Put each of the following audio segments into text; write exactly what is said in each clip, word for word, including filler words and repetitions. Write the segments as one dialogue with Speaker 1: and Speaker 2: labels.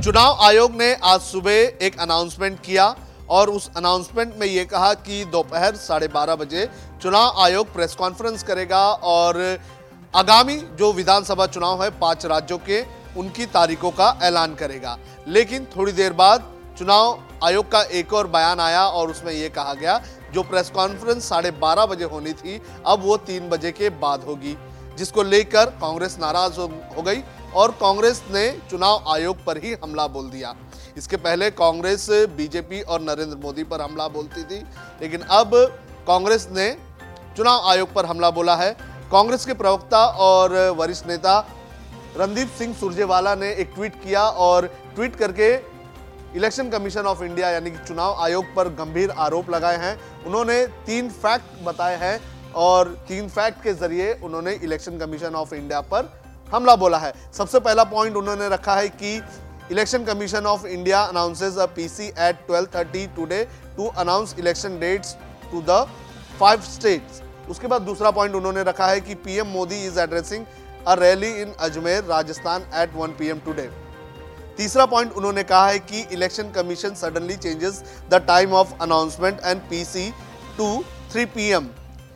Speaker 1: चुनाव आयोग ने आज सुबह एक अनाउंसमेंट किया और उस अनाउंसमेंट में यह कहा कि दोपहर साढ़े बारह बजे चुनाव आयोग प्रेस कॉन्फ्रेंस करेगा और आगामी जो विधानसभा चुनाव है पांच राज्यों के, उनकी तारीखों का ऐलान करेगा। लेकिन थोड़ी देर बाद चुनाव आयोग का एक और बयान आया और उसमें यह कहा गया जो प्रेस कॉन्फ्रेंस साढ़े बारह बजे होनी थी अब वो तीन बजे के बाद होगी, जिसको लेकर कांग्रेस नाराज हो गई और कांग्रेस ने चुनाव आयोग पर ही हमला बोल दिया। इसके पहले कांग्रेस बीजेपी और नरेंद्र मोदी पर हमला बोलती थी, लेकिन अब कांग्रेस ने चुनाव आयोग पर हमला बोला है। कांग्रेस के प्रवक्ता और वरिष्ठ नेता रणदीप सिंह सुरजेवाला ने एक ट्वीट किया और ट्वीट करके इलेक्शन कमीशन ऑफ इंडिया यानी कि चुनाव आयोग पर गंभीर आरोप लगाए हैं। उन्होंने तीन फैक्ट बताए हैं और तीन फैक्ट के जरिए उन्होंने इलेक्शन कमीशन ऑफ इंडिया पर हमला बोला है। सबसे पहला पॉइंट उन्होंने रखा है कि election commission of India announces a PC at twelve thirty today to announce election dates to the five states. उसके बाद दूसरा पॉइंट उन्होंने रखा है कि PM Modi is addressing a rally in Ajmer Rajasthan at one P M today. तीसरा point उन्होंने कहा है कि election commission suddenly changes the time of announcement and PC to three P M.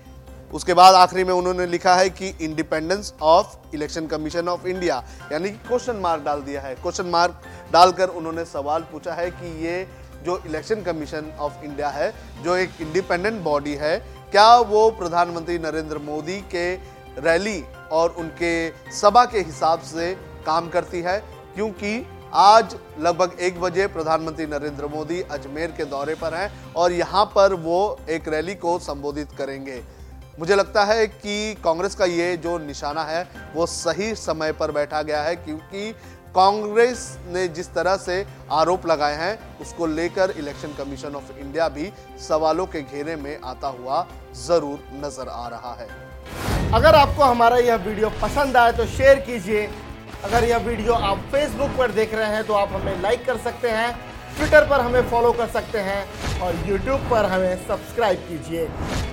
Speaker 1: उसके बाद आखिरी में उन्होंने लिखा है कि independence of election commission of India यानी कि क्वेश्चन मार्क डाल दिया है। क्वेश्चन मार्क डालकर उन्होंने सवाल पूछा है कि ये जो इलेक्शन कमीशन ऑफ इंडिया है, जो एक इंडिपेंडेंट बॉडी है, क्या वो प्रधानमंत्री नरेंद्र मोदी के रैली और उनके सभा के हिसाब से काम करती है? क्योंकि आज लगभग एक बजे प्रधानमंत्री नरेंद्र मोदी अजमेर के दौरे पर हैं और यहाँ पर वो एक रैली को संबोधित करेंगे। मुझे लगता है कि कांग्रेस का ये जो निशाना है वो सही समय पर बैठा गया है, क्योंकि कांग्रेस ने जिस तरह से आरोप लगाए हैं उसको लेकर इलेक्शन कमीशन ऑफ इंडिया भी सवालों के घेरे में आता हुआ जरूर नजर आ रहा है।
Speaker 2: अगर आपको हमारा यह वीडियो पसंद आए तो शेयर कीजिए। अगर यह वीडियो आप फेसबुक पर देख रहे हैं तो आप हमें लाइक कर सकते हैं, ट्विटर पर हमें फॉलो कर सकते हैं और यूट्यूब पर हमें सब्सक्राइब कीजिए।